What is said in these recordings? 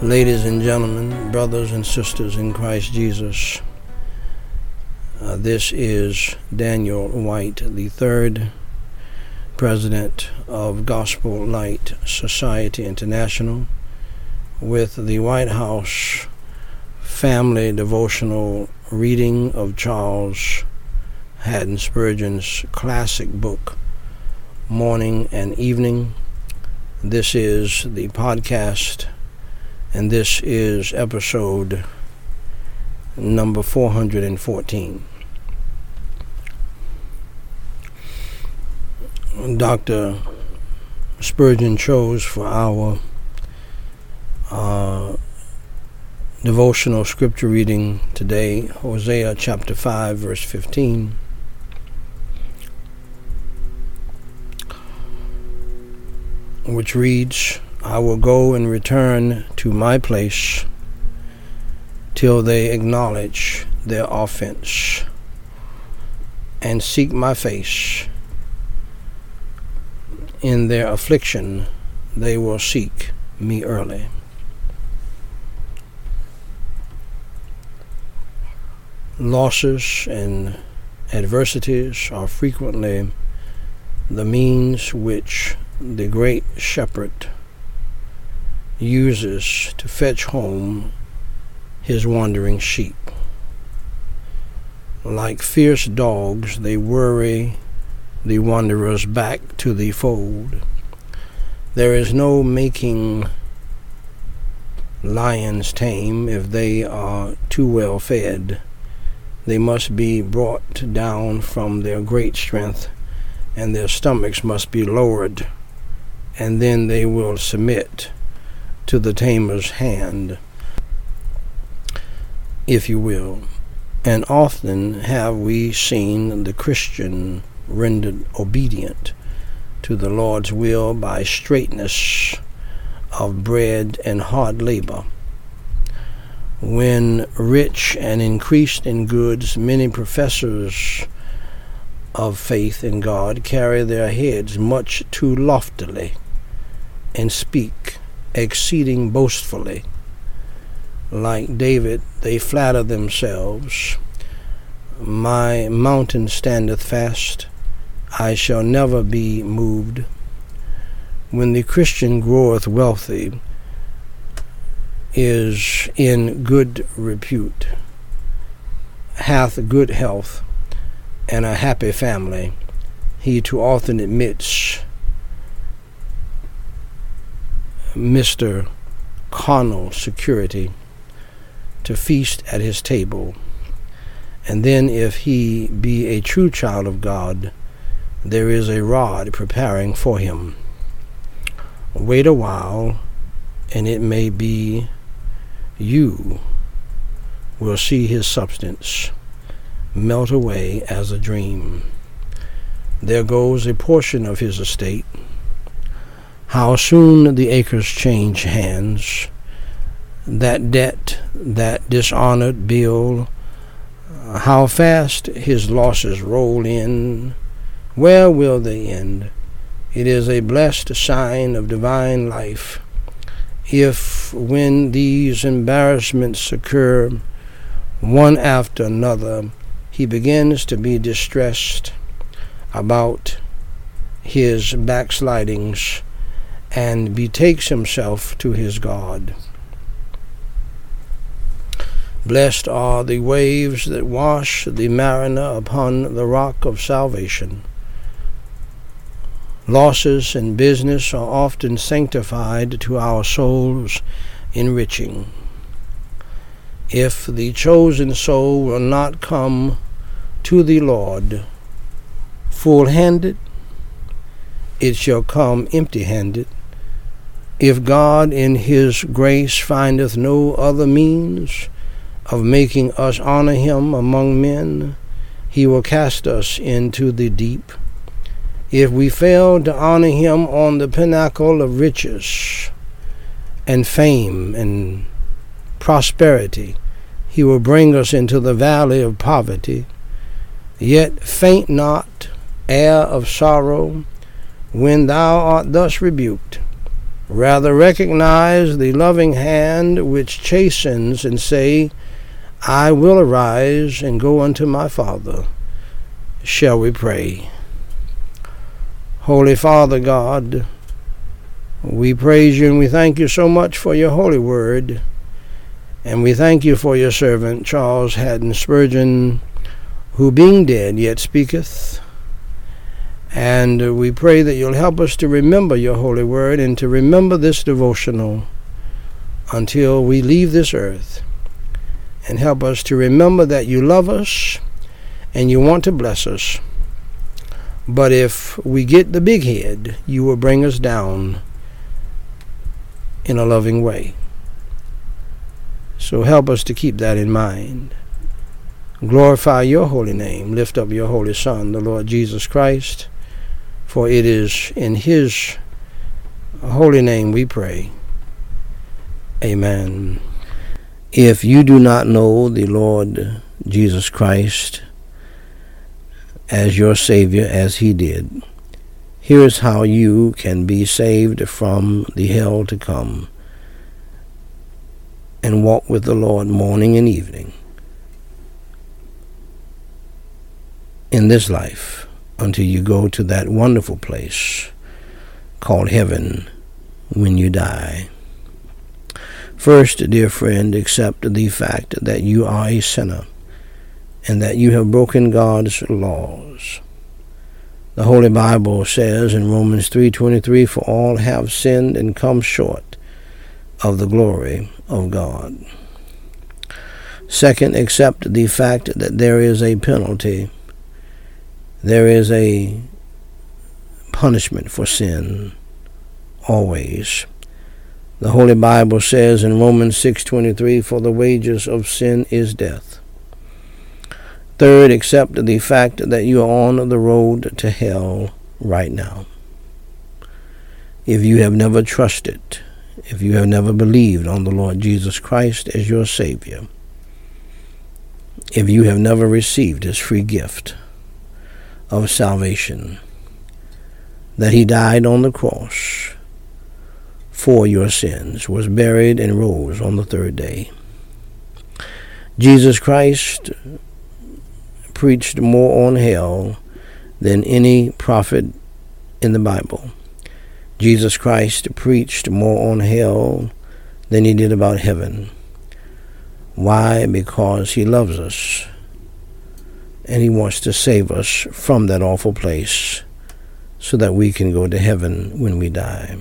Ladies and gentlemen, brothers and sisters in Christ Jesus, this is Daniel White, the third president of Gospel Light Society International, with the White House Family Devotional reading of Charles Haddon Spurgeon's classic book, Morning and Evening. This is the podcast, and this is episode number 414. Dr. Spurgeon chose for our devotional scripture reading today Hosea chapter 5 verse 15. Which reads, I will go and return to my place till they acknowledge their offense and seek my face. In their affliction they will seek me early. Losses and adversities are frequently the means which the great shepherd uses to fetch home his wandering sheep. Like fierce dogs, they worry the wanderers back to the fold. There is no making lions tame if they are too well fed. They must be brought down from their great strength, and their stomachs must be lowered, and then they will submit to the tamer's hand, if you will. And often have we seen the Christian rendered obedient to the Lord's will by straightness of bread and hard labor. When rich and increased in goods, many professors of faith in God carry their heads much too loftily and speak exceeding boastfully. Like David, they flatter themselves, my mountain standeth fast, I shall never be moved. When the Christian groweth wealthy, is in good repute, hath good health, and a happy family, he too often admits Mr. Carnal security to feast at his table. And then if he be a true child of God, there is a rod preparing for him. Wait a while, and it may be you will see his substance melt away as a dream. There goes a portion of his estate. How soon the acres change hands, that debt, that dishonored bill, how fast his losses roll in, where will they end? It is a blessed sign of divine life if, when these embarrassments occur one after another, he begins to be distressed about his backslidings and betakes himself to his God. Blessed are the waves that wash the mariner upon the rock of salvation. Losses in business are often sanctified to our soul's enriching. If the chosen soul will not come to the Lord full-handed, it shall come empty-handed. If God in his grace findeth no other means of making us honor him among men, he will cast us into the deep. If we fail to honor him on the pinnacle of riches and fame and prosperity, he will bring us into the valley of poverty. Yet faint not, heir of sorrow, when thou art thus rebuked. Rather recognize the loving hand which chastens and say, I will arise and go unto my Father. Shall we pray? Holy Father God, we praise you and we thank you so much for your holy word. And we thank you for your servant, Charles Haddon Spurgeon, who being dead yet speaketh. And we pray that you'll help us to remember your holy word and to remember this devotional until we leave this earth. And help us to remember that you love us and you want to bless us. But if we get the big head, you will bring us down in a loving way. So help us to keep that in mind. Glorify your holy name. Lift up your holy Son, the Lord Jesus Christ. For it is in his holy name we pray. Amen. If you do not know the Lord Jesus Christ as your Savior as he did, here is how you can be saved from the hell to come and walk with the Lord morning and evening in this life until you go to that wonderful place called heaven when you die. First, dear friend, accept the fact that you are a sinner and that you have broken God's laws. The Holy Bible says in Romans 3:23, for all have sinned and come short of the glory of God. Second, accept the fact that there is a penalty. There is a punishment for sin, always. The Holy Bible says in Romans 6:23, for the wages of sin is death. Third, accept the fact that you are on the road to hell right now. If you have never trusted, if you have never believed on the Lord Jesus Christ as your Savior, if you have never received his free gift of salvation, that he died on the cross for your sins, was buried and rose on the third day. Jesus Christ preached more on hell than any prophet in the Bible. Jesus Christ preached more on hell than he did about heaven. Why? Because he loves us. And he wants to save us from that awful place so that we can go to heaven when we die.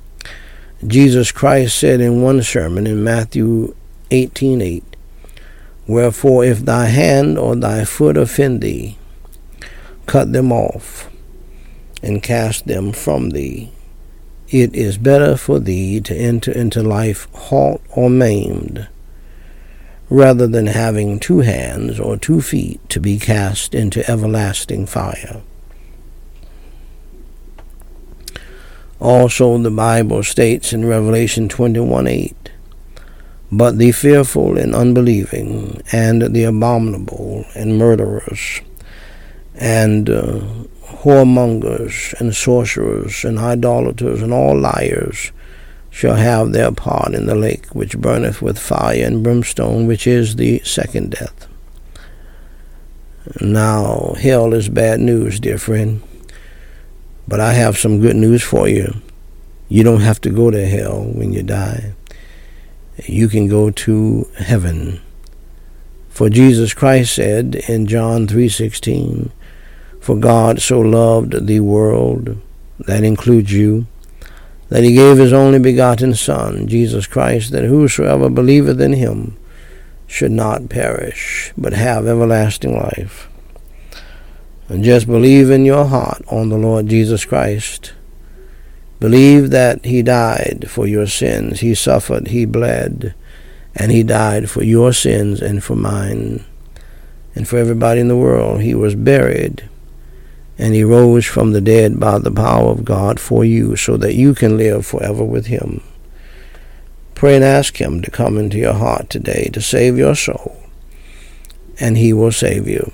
Jesus Christ said in one sermon in Matthew 18:8, wherefore if thy hand or thy foot offend thee, cut them off and cast them from thee. It is better for thee to enter into life halt or maimed, rather than having 2 hands or 2 feet to be cast into everlasting fire. Also the Bible states in Revelation 21:8, but the fearful and unbelieving, and the abominable, and murderers, and whoremongers, and sorcerers, and idolaters, and all liars, shall have their part in the lake which burneth with fire and brimstone, which is the second death. Now, hell is bad news, dear friend, but I have some good news for you. You don't have to go to hell when you die. You can go to heaven. For Jesus Christ said in John 3:16, for God so loved the world, that includes you, that he gave his only begotten Son, Jesus Christ, that whosoever believeth in him should not perish, but have everlasting life. And just believe in your heart on the Lord Jesus Christ. Believe that he died for your sins. He suffered, he bled, and he died for your sins and for mine and for everybody in the world. He was buried, and he rose from the dead by the power of God for you, so that you can live forever with him. Pray and ask him to come into your heart today to save your soul, and he will save you.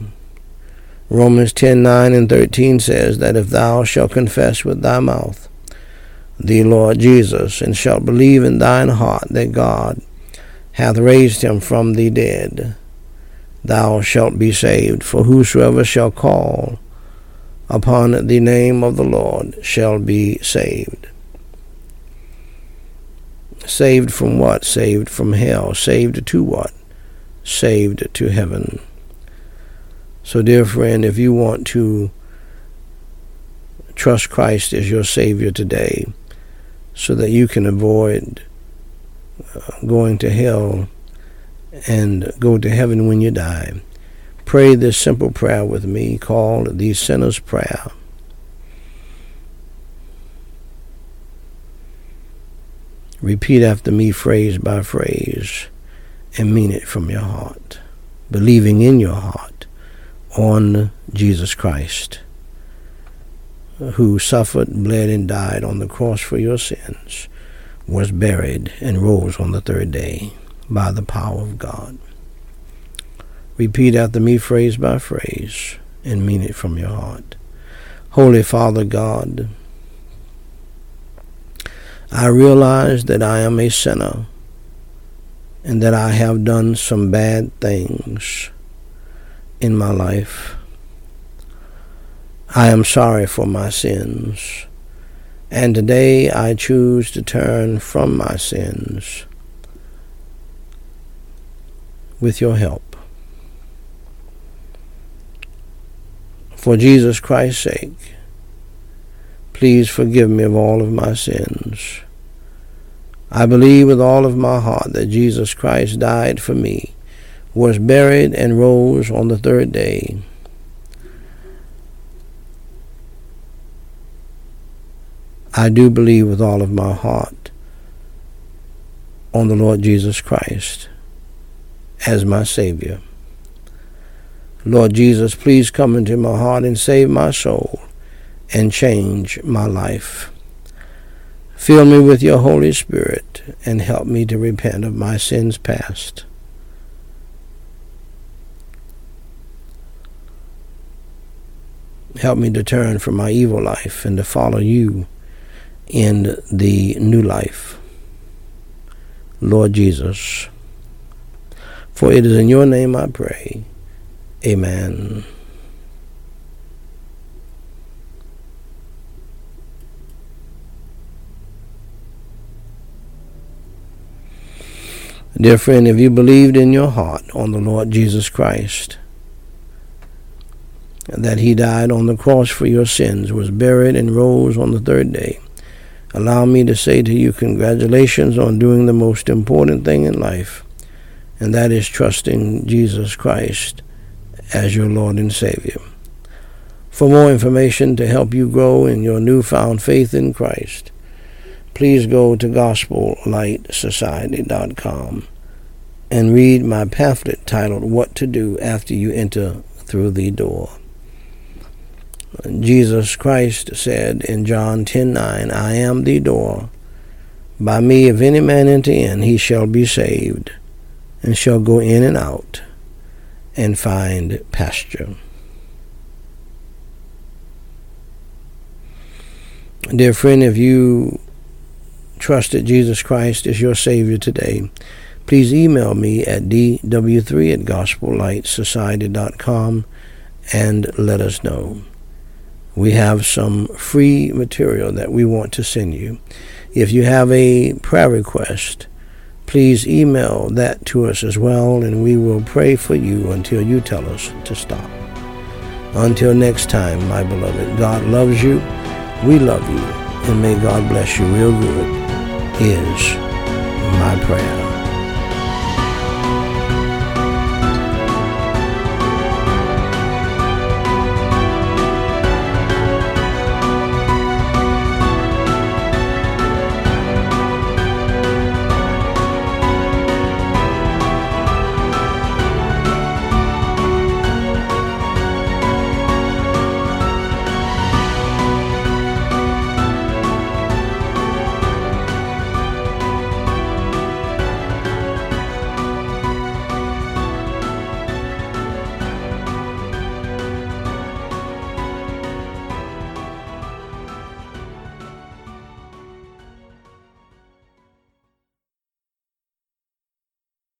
Romans 10:9 and 13 says that if thou shalt confess with thy mouth the Lord Jesus, and shalt believe in thine heart that God hath raised him from the dead, thou shalt be saved. For whosoever shall call upon the name of the Lord shall be saved. Saved from what? Saved from hell. Saved to what? Saved to heaven. So, dear friend, if you want to trust Christ as your Savior today, so that you can avoid going to hell and go to heaven when you die, pray this simple prayer with me called the Sinner's Prayer. Repeat after me phrase by phrase and mean it from your heart, believing in your heart on Jesus Christ, who suffered, bled, and died on the cross for your sins, was buried, and rose on the third day by the power of God. Repeat after me phrase by phrase and mean it from your heart. Holy Father God, I realize that I am a sinner and that I have done some bad things in my life. I am sorry for my sins, and today I choose to turn from my sins with your help. For Jesus Christ's sake, please forgive me of all of my sins. I believe with all of my heart that Jesus Christ died for me, was buried, and rose on the third day. I do believe with all of my heart on the Lord Jesus Christ as my Savior. Lord Jesus, please come into my heart and save my soul and change my life. Fill me with your Holy Spirit and help me to repent of my sins past. Help me to turn from my evil life and to follow you in the new life, Lord Jesus. For it is in your name I pray. Amen. Dear friend, if you believed in your heart on the Lord Jesus Christ, that he died on the cross for your sins, was buried, and rose on the third day, allow me to say to you, congratulations on doing the most important thing in life, and that is trusting Jesus Christ as your Lord and Savior. For more information to help you grow in your newfound faith in Christ, please go to GospelLightSociety.com and read my pamphlet titled What to Do After You Enter Through the Door. Jesus Christ said in John 10:9, I am the door. By me, if any man enter in, he shall be saved, and shall go in and out, and find pasture. Dear friend, if you trusted Jesus Christ as your Savior today, please email me at dw3@gospellightsociety.com and let us know. We have some free material that we want to send you. If you have a prayer request, please email that to us as well, and we will pray for you until you tell us to stop. Until next time, my beloved, God loves you, we love you, and may God bless you real good is my prayer.